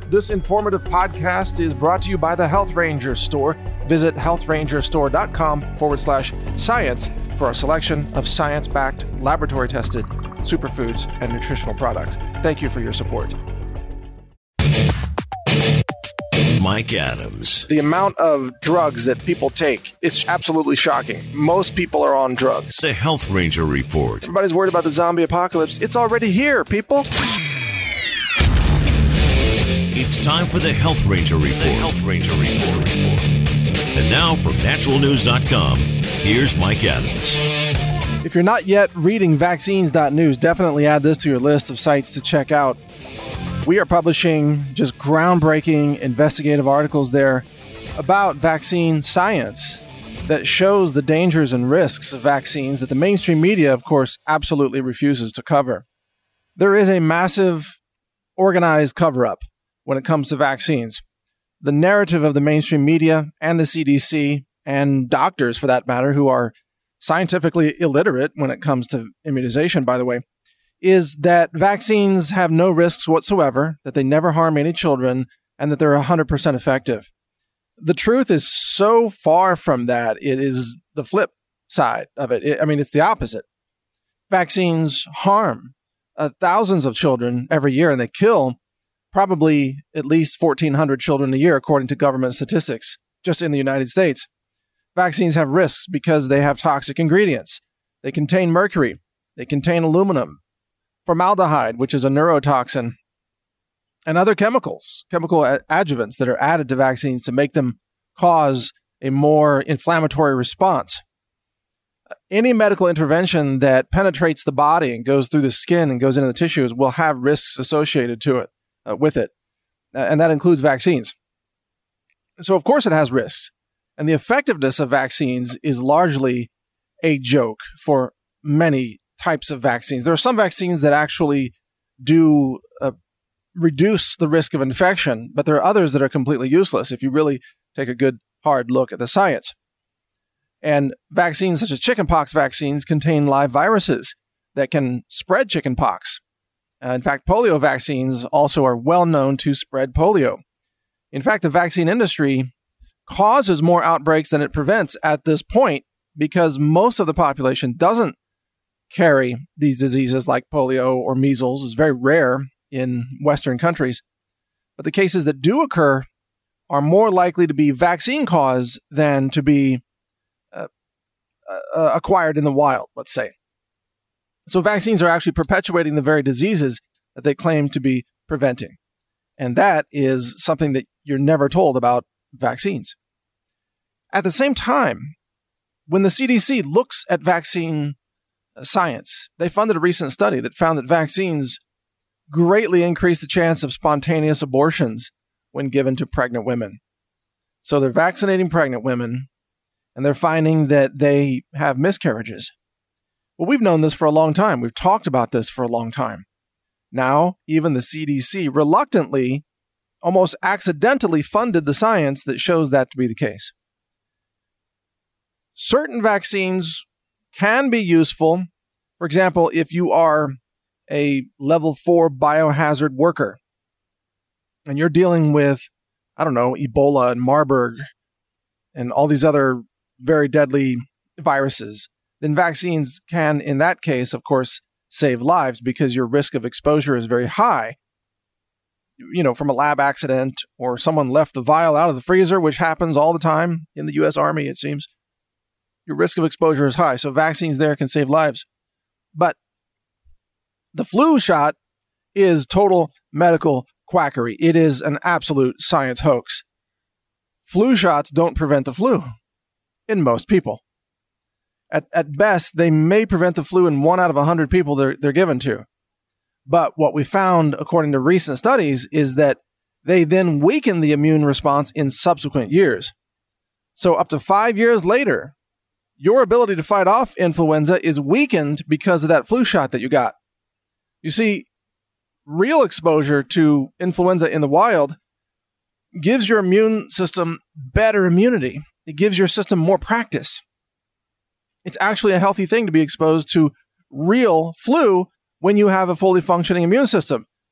This informative podcast is brought to you by the Health Ranger Store. Visit healthrangerstore.com/science for a selection of science-backed, laboratory-tested superfoods and nutritional products. Thank you for your support. Mike Adams. The amount of drugs that people take, it's absolutely shocking. Most people are on drugs. The Health Ranger Report. Everybody's worried about the zombie apocalypse. It's already here, people. It's time for the Health Ranger Report. The Health Ranger Report. And now from naturalnews.com, here's Mike Adams. If you're not yet reading vaccines.news, definitely add this to your list of sites to check out. We are publishing just groundbreaking investigative articles there about vaccine science that shows the dangers and risks of vaccines that the mainstream media, of course, absolutely refuses to cover. There is a massive organized cover-up when it comes to vaccines. The narrative of the mainstream media and the CDC and doctors, for that matter, who are scientifically illiterate when it comes to immunization, by the way, is that vaccines have no risks whatsoever, that they never harm any children, and that they're 100% effective. The truth is so far from that, it is the flip side of it. It's the opposite. Vaccines harm thousands of children every year, and they kill probably at least 1,400 children a year, according to government statistics, just in the United States. Vaccines have risks because they have toxic ingredients. They contain mercury. They contain aluminum, formaldehyde, which is a neurotoxin, and other chemical adjuvants that are added to vaccines to make them cause a more inflammatory response. Any medical intervention that penetrates the body and goes through the skin and goes into the tissues will have risks associated to it, with it, and that includes vaccines. So, of course, it has risks, and the effectiveness of vaccines is largely a joke for many types of vaccines. There are some vaccines that actually do reduce the risk of infection, but there are others that are completely useless if you really take a good, hard look at the science. And vaccines such as chickenpox vaccines contain live viruses that can spread chickenpox. In fact, polio vaccines also are well known to spread polio. In fact, the vaccine industry causes more outbreaks than it prevents at this point because most of the population doesn't carry these diseases like polio or measles. It's very rare in Western countries. But the cases that do occur are more likely to be vaccine caused than to be acquired in the wild, let's say. So vaccines are actually perpetuating the very diseases that they claim to be preventing. And that is something that you're never told about vaccines. At the same time, when the CDC looks at vaccine science, they funded a recent study that found that vaccines greatly increase the chance of spontaneous abortions when given to pregnant women. So they're vaccinating pregnant women, and they're finding that they have miscarriages. Well, we've known this for a long time. We've talked about this for a long time. Now, even the CDC reluctantly, almost accidentally funded the science that shows that to be the case. Certain vaccines can be useful. For example, if you are a level 4 biohazard worker and you're dealing with, Ebola and Marburg and all these other very deadly viruses, then vaccines can, in that case, of course, save lives because your risk of exposure is very high. From a lab accident or someone left the vial out of the freezer, which happens all the time in the U.S. Army, it seems. Your risk of exposure is high, so vaccines there can save lives. But the flu shot is total medical quackery. It is an absolute science hoax. Flu shots don't prevent the flu in most people. At best, they may prevent the flu in 1 out of 100 people they're given to. But what we found, according to recent studies, is that they then weaken the immune response in subsequent years. So up to 5 years later, your ability to fight off influenza is weakened because of that flu shot that you got. You see, real exposure to influenza in the wild gives your immune system better immunity. It gives your system more practice. It's actually a healthy thing to be exposed to real flu when you have a fully functioning immune system.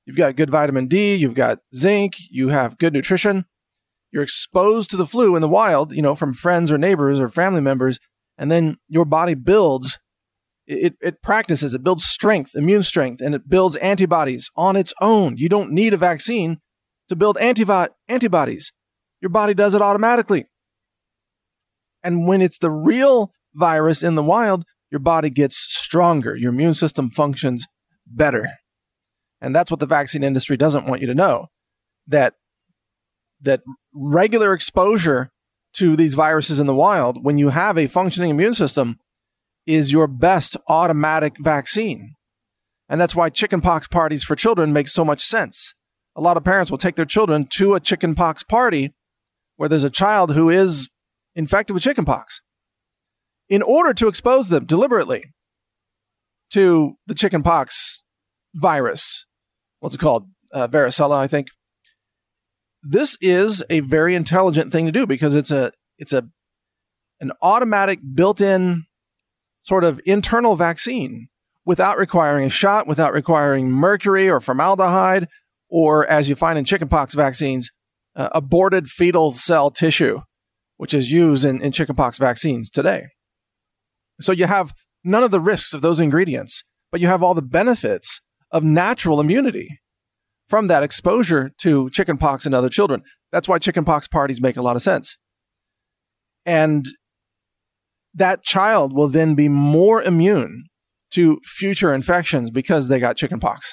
You've got good vitamin D, you've got zinc, you have good nutrition. You're exposed to the flu in the wild, from friends or neighbors or family members, and then your body builds, it practices, it builds strength, immune strength, and it builds antibodies on its own. You don't need a vaccine to build antibodies. Your body does it automatically. And when it's the real virus in the wild, your body gets stronger. Your immune system functions better. And that's what the vaccine industry doesn't want you to know, that regular exposure to these viruses in the wild, when you have a functioning immune system, is your best automatic vaccine. And that's why chickenpox parties for children make so much sense. A lot of parents will take their children to a chickenpox party where there's a child who is infected with chickenpox in order to expose them deliberately to the chickenpox virus. What's it called? Varicella, I think. This is a very intelligent thing to do because it's an automatic built-in sort of internal vaccine without requiring a shot, without requiring mercury or formaldehyde, or as you find in chickenpox vaccines, aborted fetal cell tissue, which is used in chickenpox vaccines today. So you have none of the risks of those ingredients, but you have all the benefits of natural immunity from that exposure to chickenpox in other children. That's why chickenpox parties make a lot of sense. And that child will then be more immune to future infections because they got chickenpox.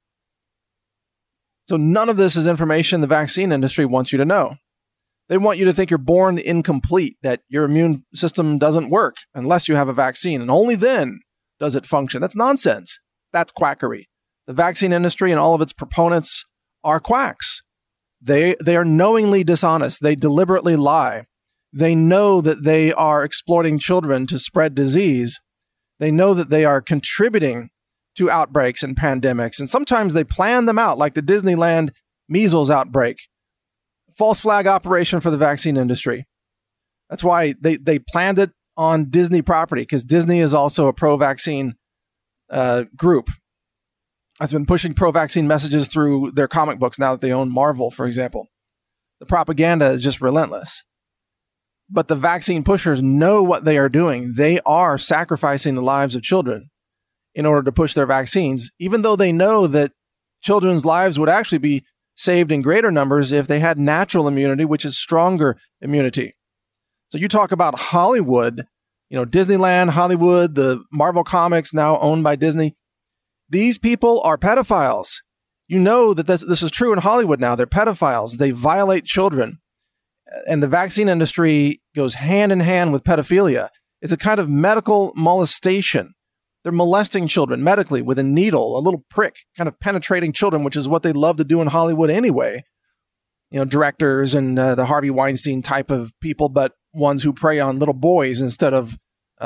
So none of this is information the vaccine industry wants you to know. They want you to think you're born incomplete, that your immune system doesn't work unless you have a vaccine, and only then does it function. That's nonsense. That's quackery. The vaccine industry and all of its proponents are quacks. They are knowingly dishonest. They deliberately lie. They know that they are exploiting children to spread disease. They know that they are contributing to outbreaks and pandemics. And sometimes they plan them out, like the Disneyland measles outbreak. False flag operation for the vaccine industry. That's why they planned it on Disney property, because Disney is also a pro-vaccine group. It's been pushing pro-vaccine messages through their comic books now that they own Marvel, for example. The propaganda is just relentless. But the vaccine pushers know what they are doing. They are sacrificing the lives of children in order to push their vaccines, even though they know that children's lives would actually be saved in greater numbers if they had natural immunity, which is stronger immunity. So you talk about Hollywood, Disneyland, Hollywood, the Marvel Comics now owned by Disney. These people are pedophiles. You know that this is true in Hollywood now. They're pedophiles. They violate children. And the vaccine industry goes hand in hand with pedophilia. It's a kind of medical molestation. They're molesting children medically with a needle, a little prick, kind of penetrating children, which is what they love to do in Hollywood anyway. Directors and the Harvey Weinstein type of people, but ones who prey on little boys instead of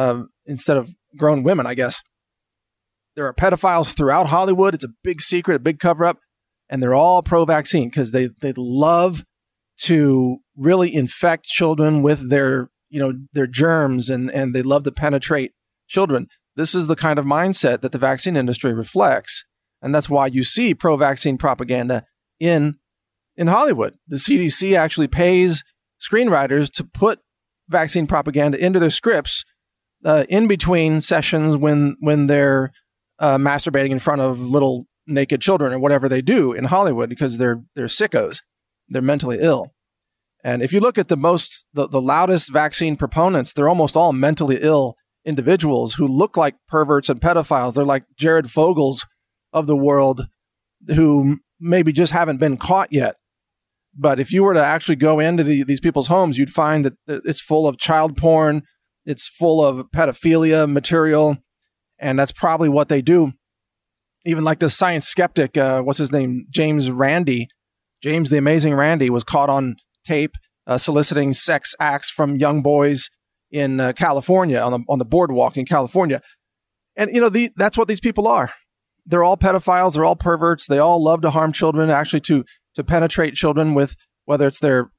grown women, I guess. There are pedophiles throughout Hollywood. It's a big secret, a big cover-up, and they're all pro-vaccine because they love to really infect children with their germs, and they love to penetrate children. This is the kind of mindset that the vaccine industry reflects, and that's why you see pro-vaccine propaganda in Hollywood. The CDC actually pays screenwriters to put vaccine propaganda into their scripts in between sessions when they're masturbating in front of little naked children or whatever they do in Hollywood, because they're sickos. They're mentally ill. And if you look at the loudest vaccine proponents, they're almost all mentally ill individuals who look like perverts and pedophiles. They're like Jared Fogels of the world, who maybe just haven't been caught yet. But if you were to actually go into these people's homes, you'd find that it's full of child porn. It's full of pedophilia material. And that's probably what they do. Even like the science skeptic, what's his name? James the Amazing Randi was caught on tape soliciting sex acts from young boys in California, on the boardwalk in California. And, that's what these people are. They're all pedophiles. They're all perverts. They all love to harm children, actually to penetrate children with, whether it's their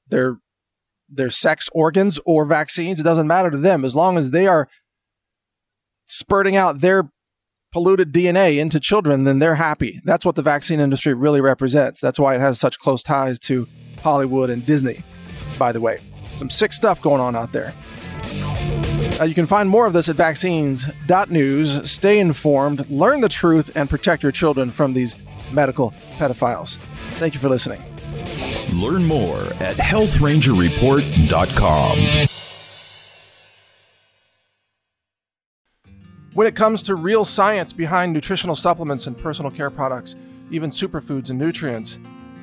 sex organs or vaccines. It doesn't matter to them as long as they are spurting out their polluted DNA into children, then they're happy. That's what the vaccine industry really represents. That's why it has such close ties to Hollywood and Disney, by the way. Some sick stuff going on out there. You can find more of this at vaccines.news. Stay informed, learn the truth, and protect your children from these medical pedophiles. Thank you for listening. Learn more at healthrangerreport.com. When it comes to real science behind nutritional supplements and personal care products, even superfoods and nutrients,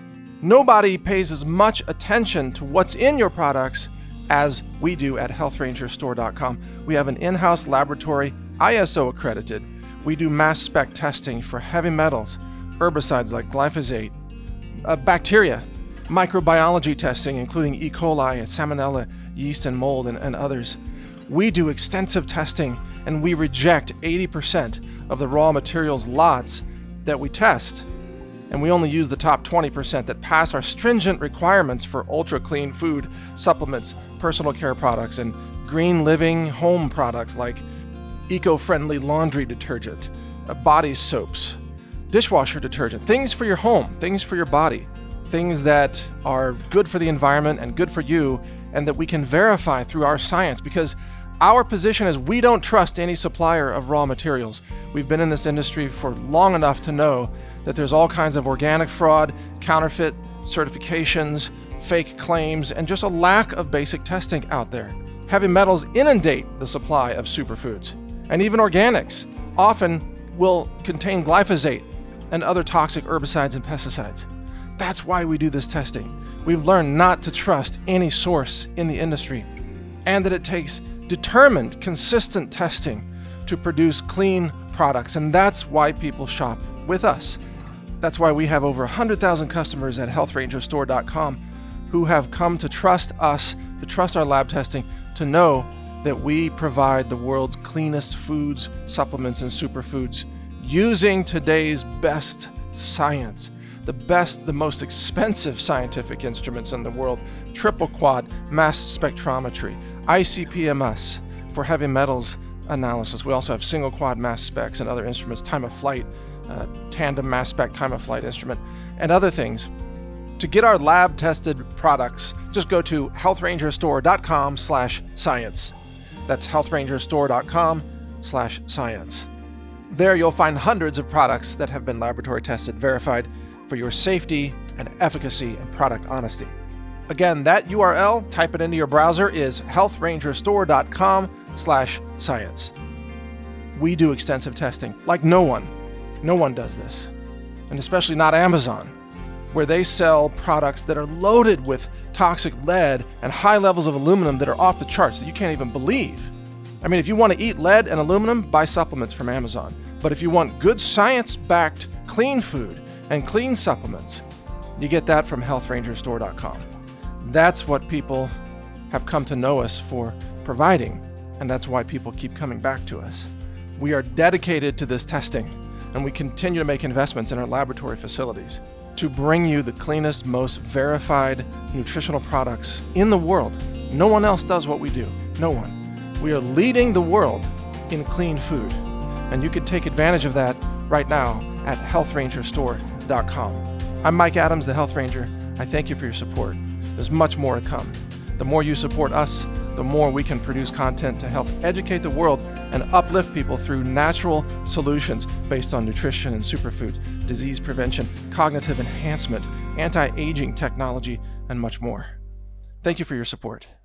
nobody pays as much attention to what's in your products as we do at healthrangerstore.com. We have an in-house laboratory, ISO accredited. We do mass spec testing for heavy metals, herbicides like glyphosate, bacteria, microbiology testing, including E. coli, salmonella, yeast, and mold, and others. We do extensive testing, and we reject 80% of the raw materials lots that we test. And we only use the top 20% that pass our stringent requirements for ultra-clean food, supplements, personal care products, and green living home products like eco-friendly laundry detergent, body soaps, dishwasher detergent, things for your home, things for your body, things that are good for the environment and good for you, and that we can verify through our science, because our position is we don't trust any supplier of raw materials. We've been in this industry for long enough to know that there's all kinds of organic fraud, counterfeit certifications, fake claims, and just a lack of basic testing out there. Heavy metals inundate the supply of superfoods, and even organics often will contain glyphosate and other toxic herbicides and pesticides. That's why we do this testing. We've learned not to trust any source in the industry, and that it takes determined, consistent testing to produce clean products, and that's why people shop with us. That's why we have over 100,000 customers at healthrangerstore.com who have come to trust us, to trust our lab testing, to know that we provide the world's cleanest foods, supplements, and superfoods using today's best science, the most expensive scientific instruments in the world, triple quad mass spectrometry, ICP-MS for heavy metals analysis. We also have single quad mass specs and other instruments, time of flight, tandem mass spec time of flight instrument, and other things. To get our lab tested products, just go to healthrangerstore.com/science. That's healthrangerstore.com/science. There you'll find hundreds of products that have been laboratory tested, verified for your safety and efficacy and product honesty. Again, that URL, type it into your browser, is healthrangerstore.com/science. We do extensive testing like no one. No one does this, and especially not Amazon, where they sell products that are loaded with toxic lead and high levels of aluminum that are off the charts that you can't even believe. I mean, if you want to eat lead and aluminum, buy supplements from Amazon. But if you want good science-backed clean food and clean supplements, you get that from healthrangerstore.com. That's what people have come to know us for providing, and that's why people keep coming back to us. We are dedicated to this testing, and we continue to make investments in our laboratory facilities to bring you the cleanest, most verified nutritional products in the world. No one else does what we do. No one. We are leading the world in clean food, and you can take advantage of that right now at healthrangerstore.com. I'm Mike Adams, the Health Ranger. I thank you for your support. There's much more to come. The more you support us, the more we can produce content to help educate the world and uplift people through natural solutions based on nutrition and superfoods, disease prevention, cognitive enhancement, anti-aging technology, and much more. Thank you for your support.